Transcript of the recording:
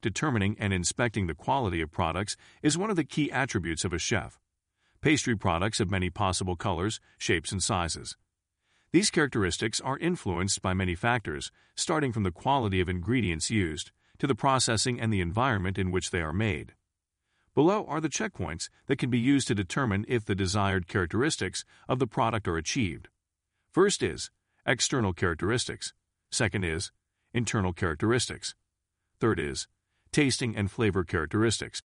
determining and inspecting the quality of products is one of the key attributes of a chef. Pastry products have many possible colors, shapes, and sizes. These characteristics are influenced by many factors, starting from the quality of ingredients used to the processing and the environment in which they are made. Below are the checkpoints that can be used to determine if the desired characteristics of the product are achieved. First is external characteristics. Second is internal characteristics. Third is tasting and flavor characteristics.